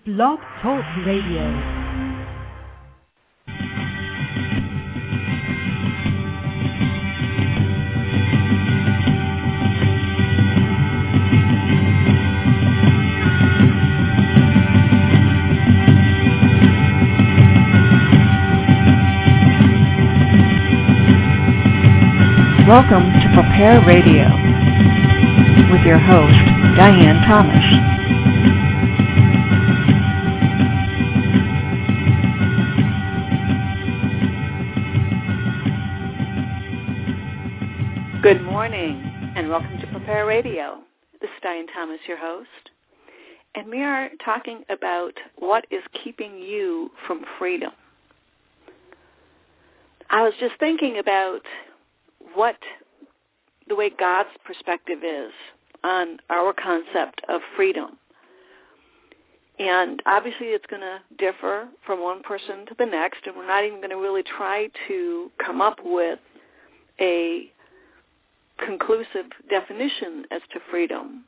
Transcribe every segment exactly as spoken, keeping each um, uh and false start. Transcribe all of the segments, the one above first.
Blog Talk Radio. Welcome to Prepare Radio with your host, Diane Thomas. Good morning, and welcome to Prepare Radio. This is Diane Thomas, your host, and we are talking about what is keeping you from freedom. I was just thinking about what the way God's perspective is on our concept of freedom. And obviously it's going to differ from one person to the next, and we're not even going to really try to come up with a conclusive definition as to freedom,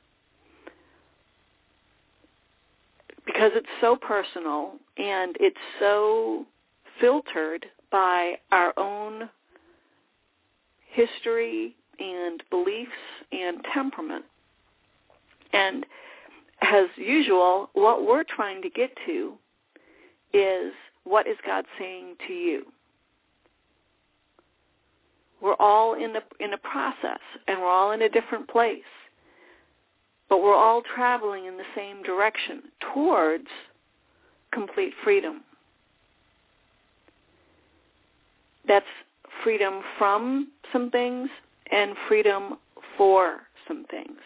because it's so personal and it's so filtered by our own history and beliefs and temperament. And as usual, what we're trying to get to is, what is God saying to you? We're all in the in a process, and we're all in a different place, but we're all traveling in the same direction towards complete freedom. That's freedom from some things and freedom for some things.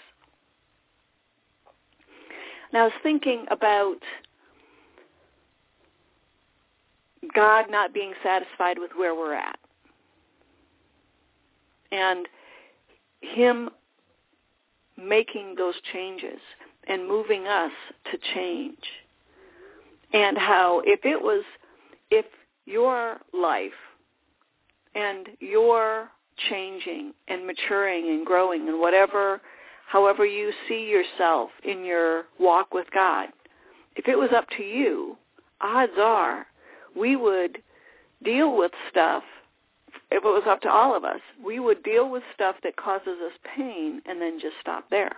Now, I was thinking about God not being satisfied with where we're at, and Him making those changes and moving us to change. And how if it was, if your life and your changing and maturing and growing and whatever, however you see yourself in your walk with God, if it was up to you, odds are we would deal with stuff. If it was up to all of us, we would deal with stuff that causes us pain and then just stop there.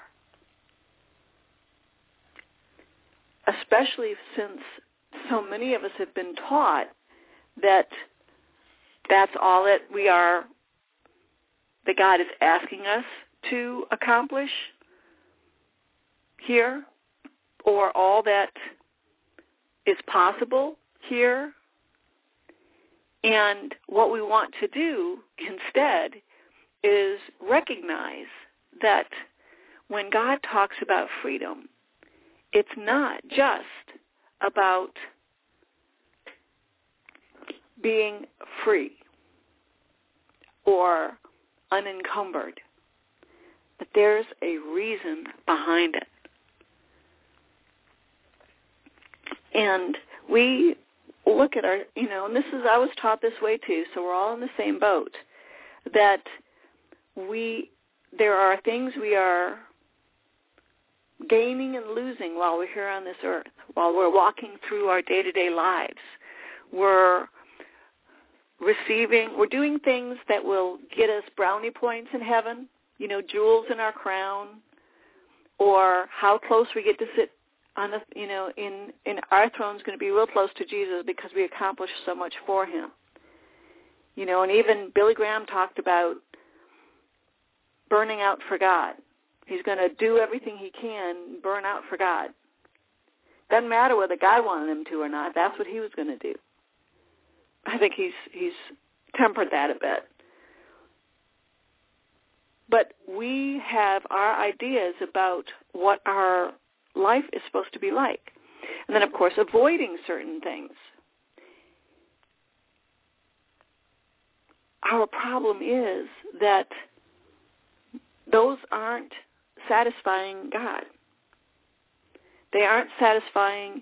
Especially since so many of us have been taught that that's all that we are, that God is asking us to accomplish here, or all that is possible here. And what we want to do instead is recognize that when God talks about freedom, it's not just about being free or unencumbered, but there's a reason behind it. And we look at our, you know, and this is, I was taught this way too, so we're all in the same boat, that we, there are things we are gaining and losing while we're here on this earth, while we're walking through our day-to-day lives. We're receiving, we're doing things that will get us brownie points in heaven, you know, jewels in our crown, or how close we get to sit on the, you know, in, in our throne's going to be real close to Jesus because we accomplished so much for Him. You know, and even Billy Graham talked about burning out for God. He's going to do everything he can, burn out for God. Doesn't matter whether God wanted him to or not. That's what he was going to do. I think he's he's tempered that a bit. But we have our ideas about what our life is supposed to be like. And then, of course, avoiding certain things. Our problem is that those aren't satisfying God. They aren't satisfying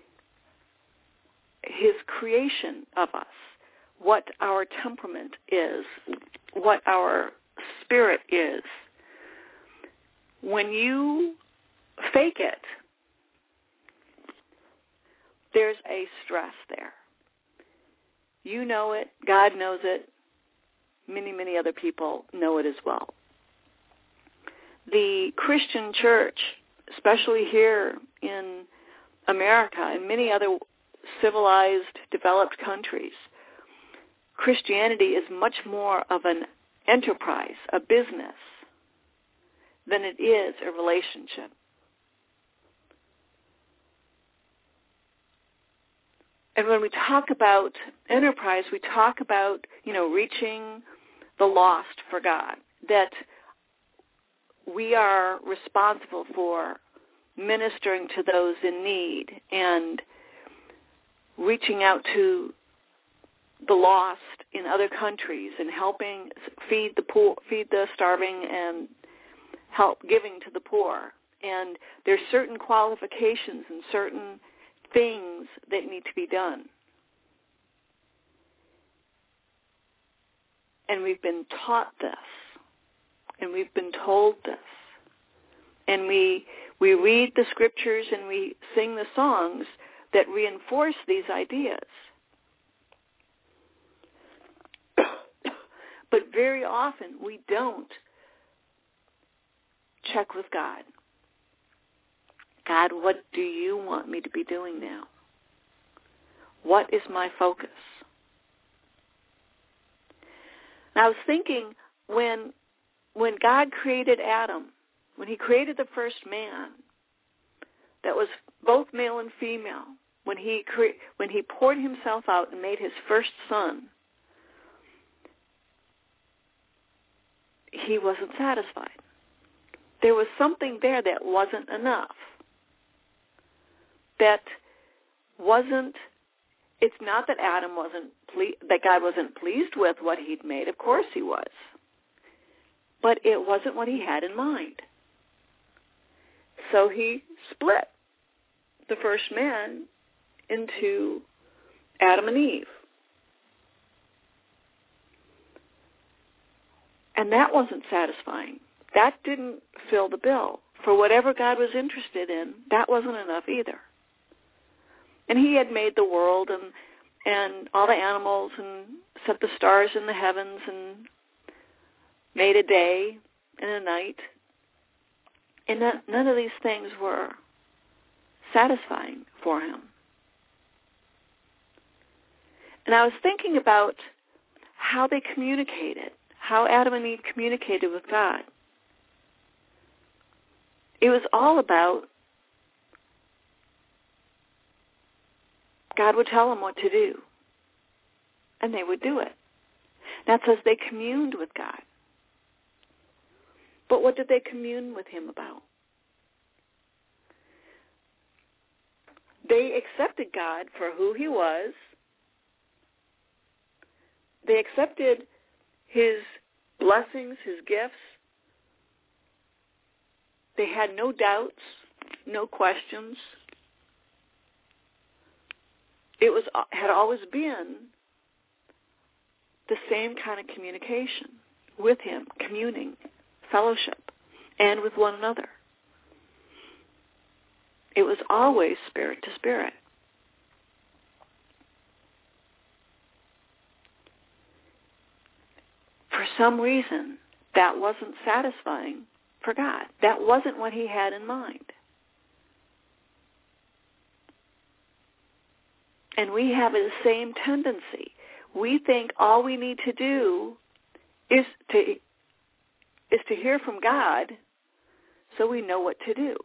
His creation of us, what our temperament is, what our spirit is. When you fake it, there's a stress there. You know it. God knows it. Many, many other people know it as well. The Christian church, especially here in America and many other civilized, developed countries, Christianity is much more of an enterprise, a business, than it is a relationship. And when we talk about enterprise, we talk about, you know, reaching the lost for God, that we are responsible for ministering to those in need and reaching out to the lost in other countries and helping feed the poor, feed the starving and help giving to the poor. And there's certain qualifications and certain things that need to be done. And we've been taught this, and we've been told this. And we we read the scriptures and we sing the songs that reinforce these ideas. But very often we don't check with God. God, what do you want me to be doing now? What is my focus? And I was thinking when when God created Adam, when he created the first man, that was both male and female, when he cre- when he poured himself out and made his first son, he wasn't satisfied. There was something there that wasn't enough. That wasn't, it's not that Adam wasn't, ple- that God wasn't pleased with what he'd made. Of course he was. But it wasn't what he had in mind. So he split the first man into Adam and Eve. And that wasn't satisfying. That didn't fill the bill. For whatever God was interested in, that wasn't enough either. And he had made the world and and all the animals and set the stars in the heavens and made a day and a night. And that, none of these things were satisfying for him. And I was thinking about how they communicated, how Adam and Eve communicated with God. It was all about God would tell them what to do, and they would do it. That says they communed with God. But what did they commune with him about? They accepted God for who he was. They accepted his blessings, his gifts. They had no doubts, no questions. It was had always been the same kind of communication with him, communing, fellowship, and with one another. It was always spirit to spirit. For some reason, that wasn't satisfying for God. That wasn't what he had in mind. And we have the same tendency. We think all we need to do is to is to hear from God so we know what to do.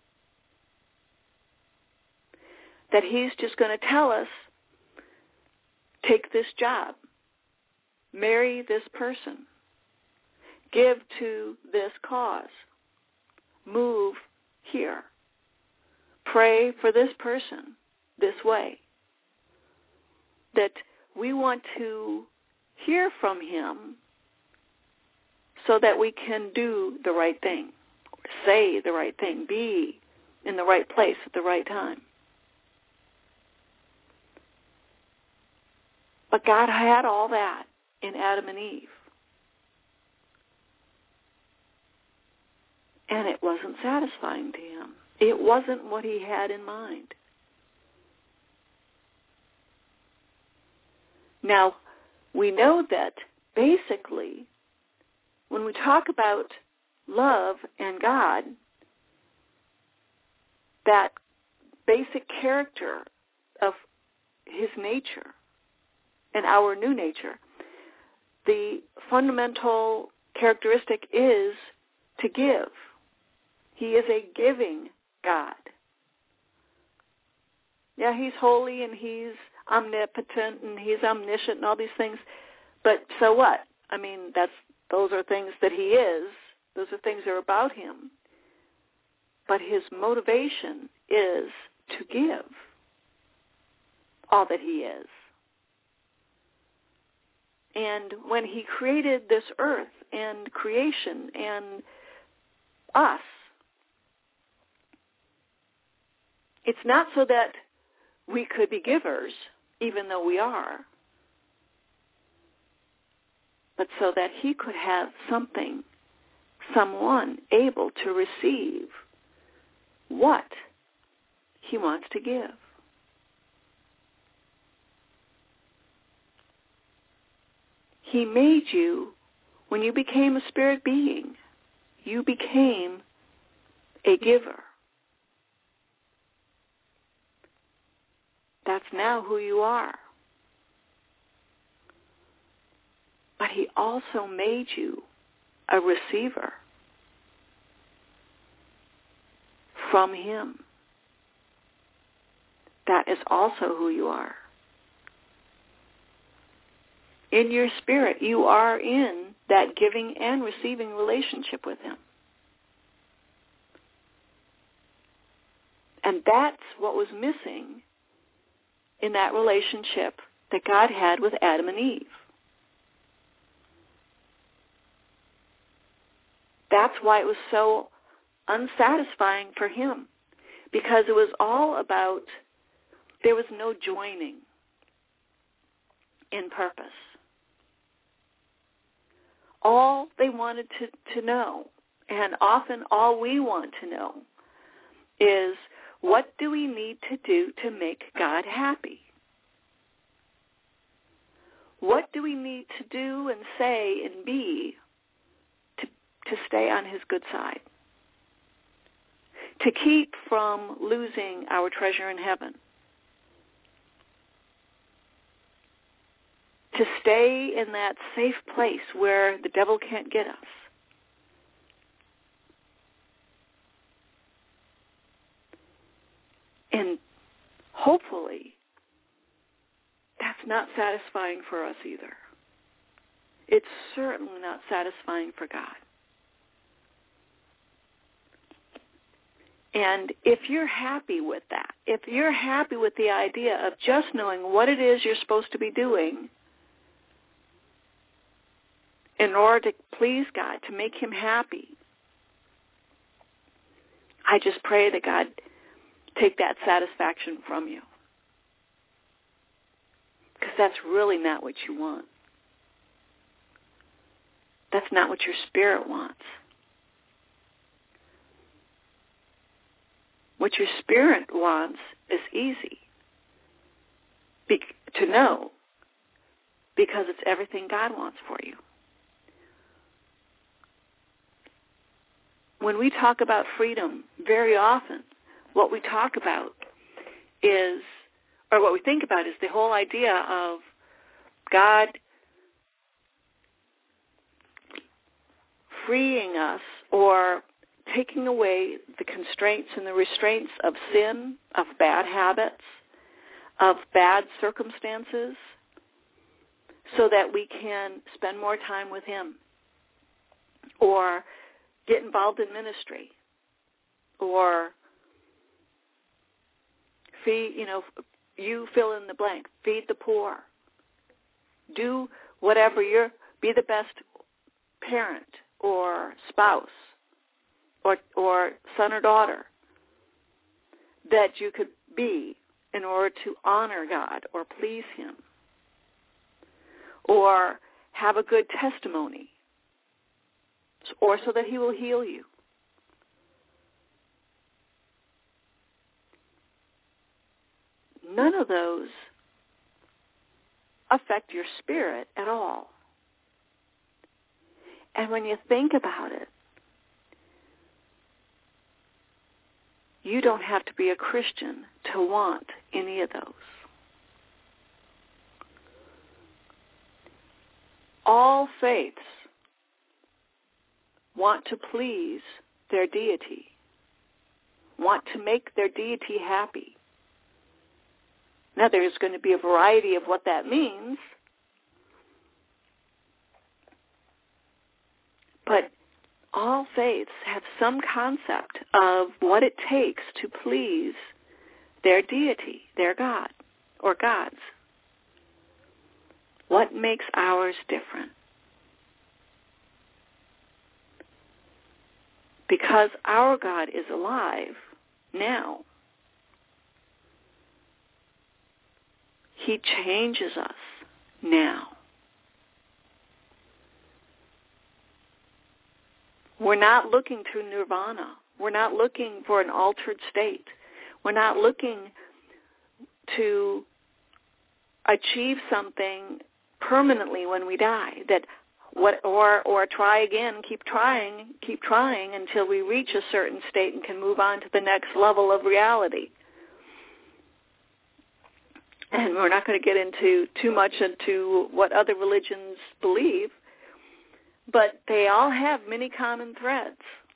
That he's just going to tell us, take this job, marry this person, give to this cause, move here, pray for this person this way. That we want to hear from him so that we can do the right thing, say the right thing, be in the right place at the right time. But God had all that in Adam and Eve. And it wasn't satisfying to him. It wasn't what he had in mind. Now, we know that basically when we talk about love and God, that basic character of his nature and our new nature, the fundamental characteristic is to give. He is a giving God. Yeah, he's holy and he's omnipotent and he's omniscient and all these things, but so what? I mean, that's those are things that he is. Those are things that are about him. But his motivation is to give all that he is. And when he created this earth and creation and us, it's not so that we could be givers, even though we are, but so that he could have something, someone able to receive what he wants to give. He made you, when you became a spirit being, you became a giver. That's now who you are. But he also made you a receiver from him. That is also who you are. In your spirit, you are in that giving and receiving relationship with him. And that's what was missing in that relationship that God had with Adam and Eve. That's why it was so unsatisfying for him, because it was all about, there was no joining in purpose. All they wanted to, to know, and often all we want to know, is what do we need to do to make God happy? What do we need to do and say and be to, to stay on his good side? To keep from losing our treasure in heaven? To stay in that safe place where the devil can't get us? And hopefully, that's not satisfying for us either. It's certainly not satisfying for God. And if you're happy with that, if you're happy with the idea of just knowing what it is you're supposed to be doing in order to please God, to make him happy, I just pray that God take that satisfaction from you. Because that's really not what you want. That's not what your spirit wants. What your spirit wants is easy be- to know, because it's everything God wants for you. When we talk about freedom, very often what we talk about is, or what we think about is the whole idea of God freeing us or taking away the constraints and the restraints of sin, of bad habits, of bad circumstances, so that we can spend more time with him, or get involved in ministry, or feed, you know, you fill in the blank, feed the poor, do whatever you're, be the best parent or spouse or or son or daughter that you could be in order to honor God or please him, or have a good testimony, or so that he will heal you. None of those affect your spirit at all. And when you think about it, you don't have to be a Christian to want any of those. All faiths want to please their deity, want to make their deity happy. Now, there's going to be a variety of what that means, but all faiths have some concept of what it takes to please their deity, their God, or gods. What makes ours different? Because our God is alive now, He changes us now. We're not looking to nirvana. We're not looking for an altered state. We're not looking to achieve something permanently when we die, that what or or try again, keep trying, keep trying until we reach a certain state and can move on to the next level of reality. And we're not going to get into too much into what other religions believe, but they all have many common threads.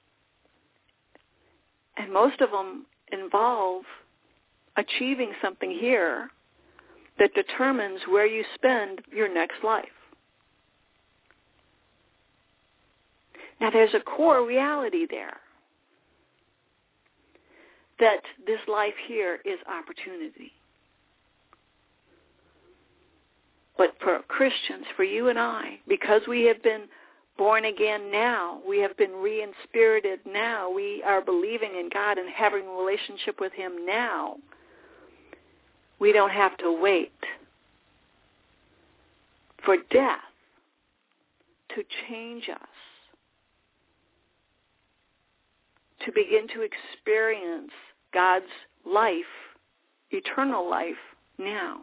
And most of them involve achieving something here that determines where you spend your next life. Now, there's a core reality there, that this life here is opportunity. But for Christians, for you and I, because we have been born again now, we have been re-inspirited now, we are believing in God and having a relationship with Him now, we don't have to wait for death to change us, to begin to experience God's life, eternal life, now.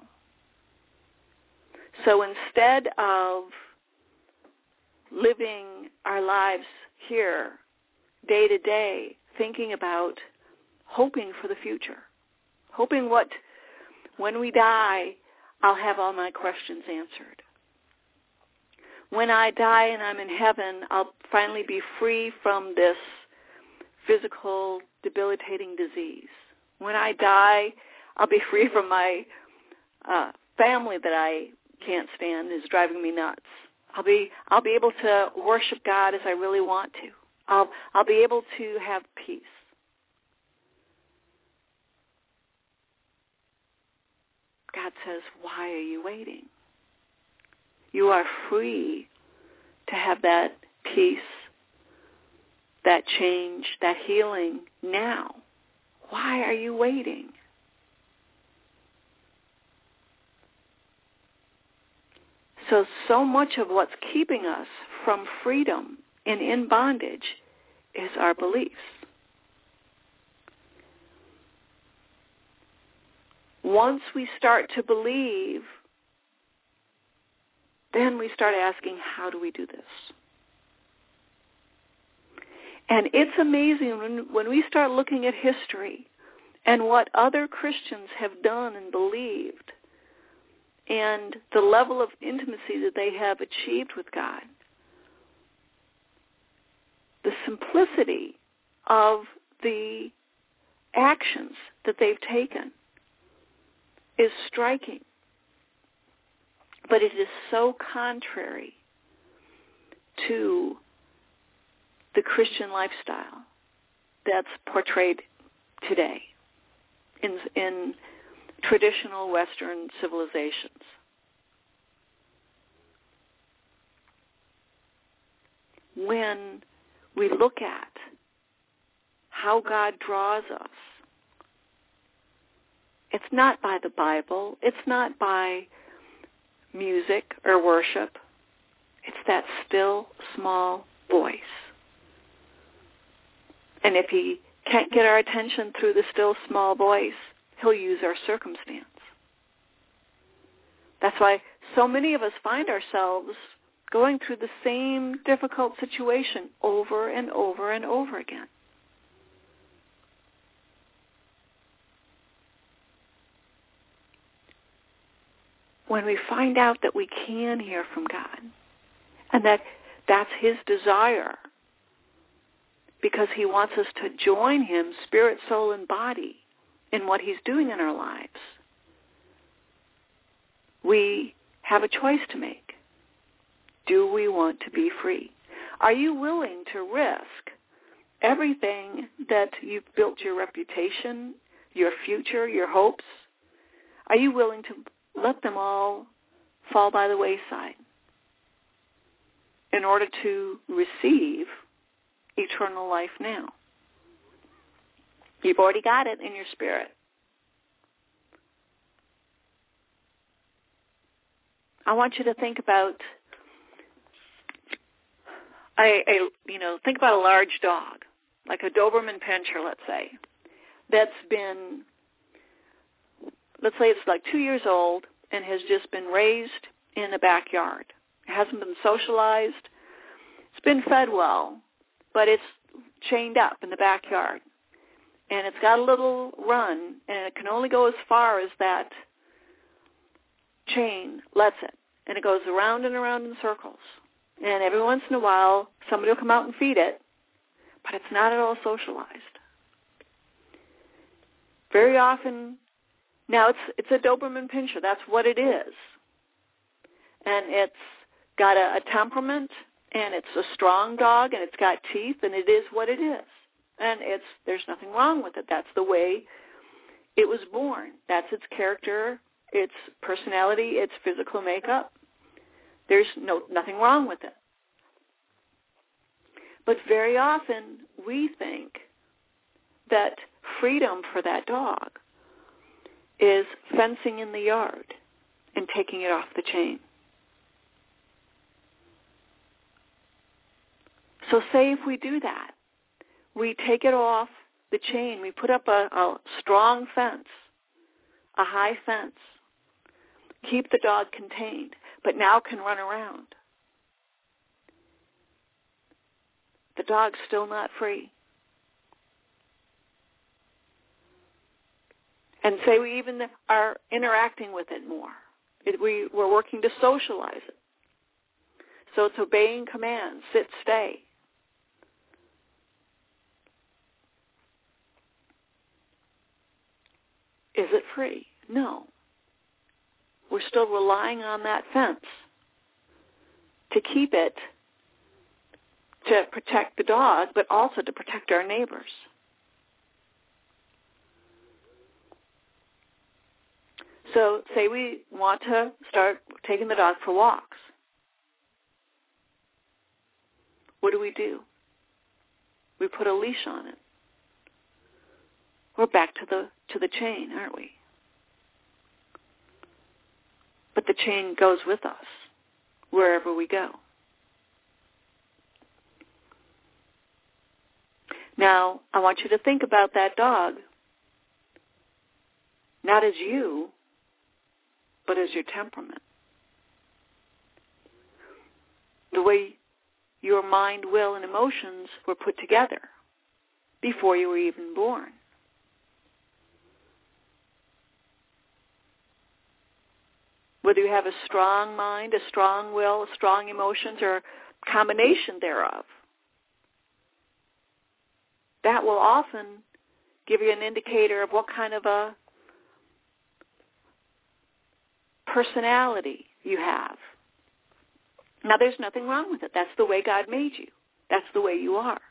So instead of living our lives here day to day, thinking about hoping for the future, hoping what, when we die, I'll have all my questions answered. When I die and I'm in heaven, I'll finally be free from this physical debilitating disease. When I die, I'll be free from my uh, family that I can't stand, is driving me nuts. I'll be I'll be able to worship God as I really want to. I'll I'll be able to have peace. God says, why are you waiting? You are free to have that peace, that change, that healing now. Why are you waiting? So, so much of what's keeping us from freedom and in bondage is our beliefs. Once we start to believe, then we start asking, how do we do this? And it's amazing when, when we start looking at history and what other Christians have done and believed, and the level of intimacy that they have achieved with God. The simplicity of the actions that they've taken is striking. But it is so contrary to the Christian lifestyle that's portrayed today in in traditional Western civilizations. When we look at how God draws us, it's not by the Bible, it's not by music or worship, it's that still small voice. And if He can't get our attention through the still small voice, He'll use our circumstance. That's why so many of us find ourselves going through the same difficult situation over and over and over again. When we find out that we can hear from God and that that's His desire because He wants us to join Him, spirit, soul, and body, in what He's doing in our lives, we have a choice to make. Do we want to be free? Are you willing to risk everything that you've built your reputation, your future, your hopes? Are you willing to let them all fall by the wayside in order to receive eternal life now? You've already got it in your spirit. I want you to think about a, a you know, think about a large dog, like a Doberman Pinscher, let's say, that's been, let's say it's like two years old and has just been raised in the backyard. It hasn't been socialized. It's been fed well, but it's chained up in the backyard. And it's got a little run, and it can only go as far as that chain lets it. And it goes around and around in circles. And every once in a while, somebody will come out and feed it, but it's not at all socialized. Very often, now it's it's a Doberman Pinscher. That's what it is. And it's got a, a temperament, and it's a strong dog, and it's got teeth, and it is what it is. And it's there's nothing wrong with it. That's the way it was born. That's its character, its personality, its physical makeup. There's no nothing wrong with it. But very often we think that freedom for that dog is fencing in the yard and taking it off the chain. So say if we do that, we take it off the chain, we put up a, a strong fence, a high fence, keep the dog contained, but now can run around. The dog's still not free. And say we even are interacting with it more. It, we, we're working to socialize it. So it's obeying commands, sit, stay. Is it free? No. We're still relying on that fence to keep it, to protect the dog, but also to protect our neighbors. So say we want to start taking the dog for walks. What do we do? We put a leash on it. We're back to the to the chain, aren't we? But the chain goes with us wherever we go. Now, I want you to think about that dog, not as you, but as your temperament. The way your mind, will, and emotions were put together before you were even born. Whether you have a strong mind, a strong will, strong emotions, or a combination thereof, that will often give you an indicator of what kind of a personality you have. Now, there's nothing wrong with it. That's the way God made you. That's the way you are.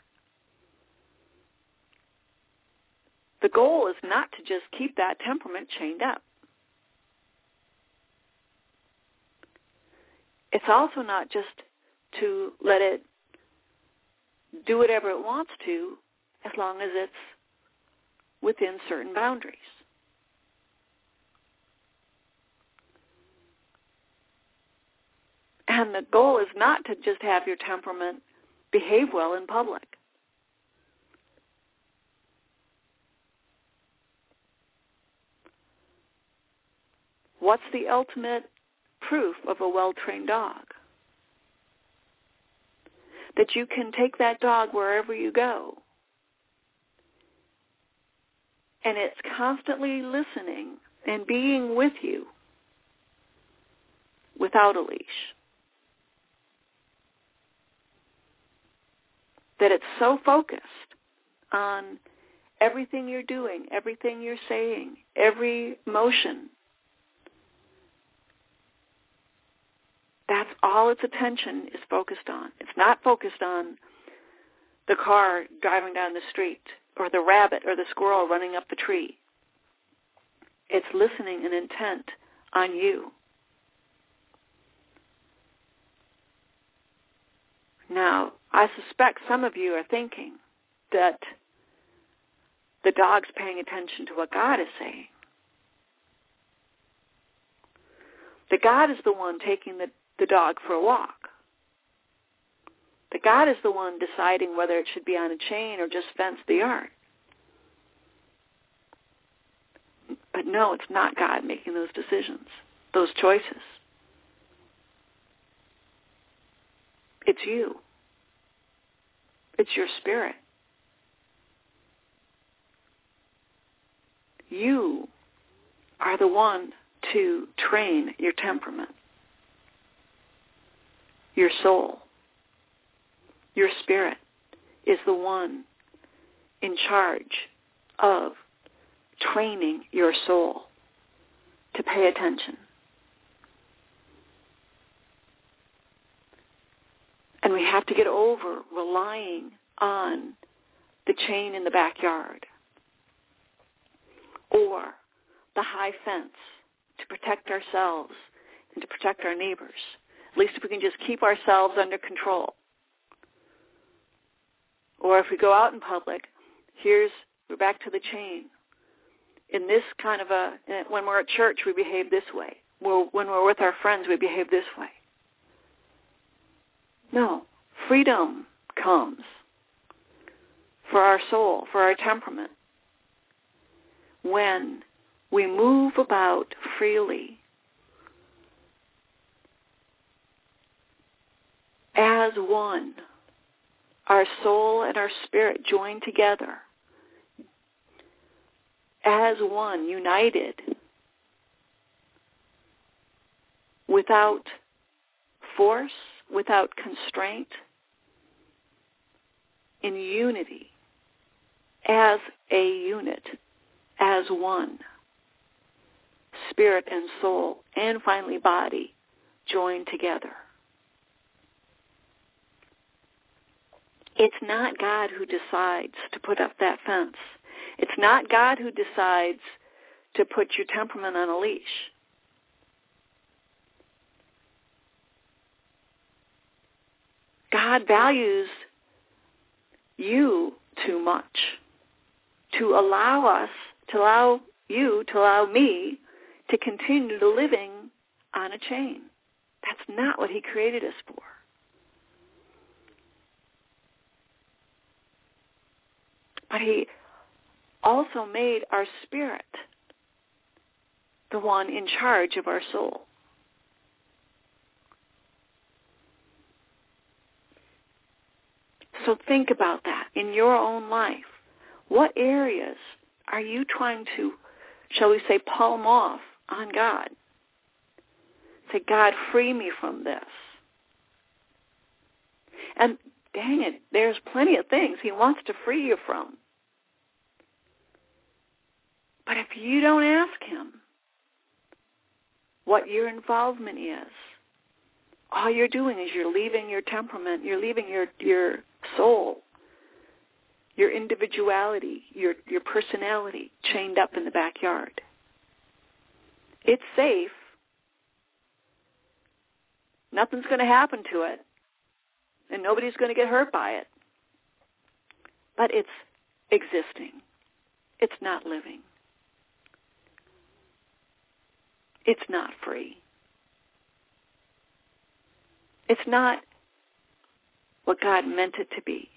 The goal is not to just keep that temperament chained up. It's also not just to let it do whatever it wants to as long as it's within certain boundaries. And the goal is not to just have your temperament behave well in public. What's the ultimate proof of a well-trained dog. That you can take that dog wherever you go. And it's constantly listening and being with you without a leash. That it's so focused on everything you're doing, everything you're saying, every motion. That's all its attention is focused on. It's not focused on the car driving down the street or the rabbit or the squirrel running up the tree. It's listening and intent on you. Now, I suspect some of you are thinking that the dog's paying attention to what God is saying. That God is the one taking the, the dog for a walk. That God is the one deciding whether it should be on a chain or just fence the yard. But no, it's not God making those decisions, those choices. It's you. It's your spirit. You are the one to train your temperament, your soul. Your spirit is the one in charge of training your soul to pay attention. And we have to get over relying on the chain in the backyard or the high fence to protect ourselves and to protect our neighbors. At least if we can just keep ourselves under control. Or if we go out in public, here's, we're back to the chain. In this kind of a, when we're at church, we behave this way. When we're with our friends, we behave this way. No, freedom comes for our soul, for our temperament, when we move about freely as one, our soul and our spirit joined together as one, united, without force, without constraint, in unity, as a unit, as one, spirit and soul, and finally body, joined together. It's not God who decides to put up that fence. It's not God who decides to put your temperament on a leash. God values you too much to allow us, to allow you, to allow me to continue to living on a chain. That's not what he created us for. But he also made our spirit the one in charge of our soul. So think about that in your own life. What areas are you trying to, shall we say, palm off on God? Say, God, free me from this. And dang it, there's plenty of things he wants to free you from. But if you don't ask him what your involvement is, all you're doing is you're leaving your temperament, you're leaving your, your soul, your individuality, your, your personality chained up in the backyard. It's safe. Nothing's going to happen to it, and nobody's going to get hurt by it. But it's existing. It's not living. It's not free. It's not what God meant it to be.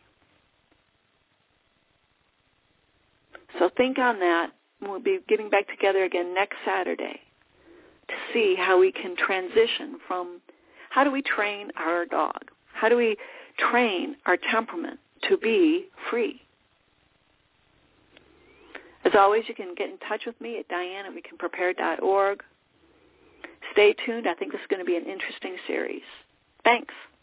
So think on that. We'll be getting back together again next Saturday to see how we can transition from how do we train our dog? How do we train our temperament to be free? As always, you can get in touch with me at Diane at we can prepare dot org. Stay tuned. I think this is going to be an interesting series. Thanks.